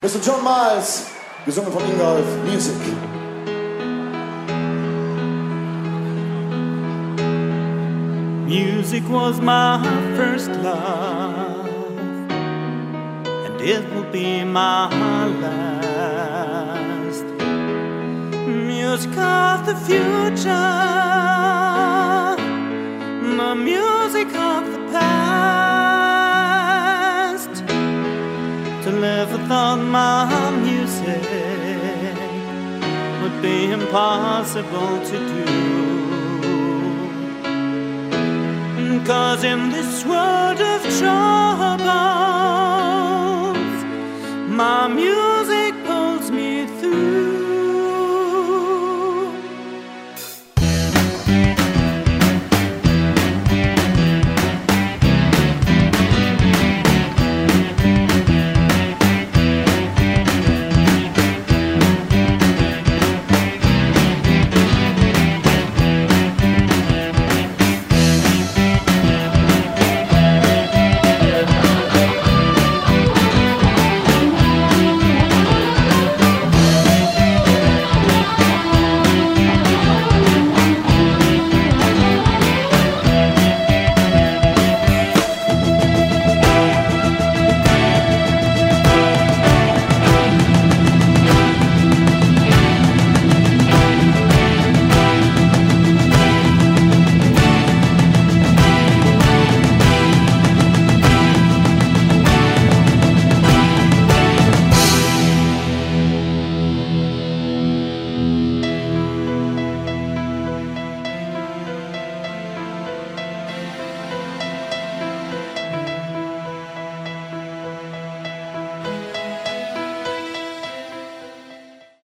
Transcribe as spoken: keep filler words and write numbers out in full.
Mister John Miles, gesungen von Ingolf, Music. Music was my first love, and it will be my last. Music of the future, the music of the past. To live without my music would be impossible to do. 'Cause in this world of troubles, my music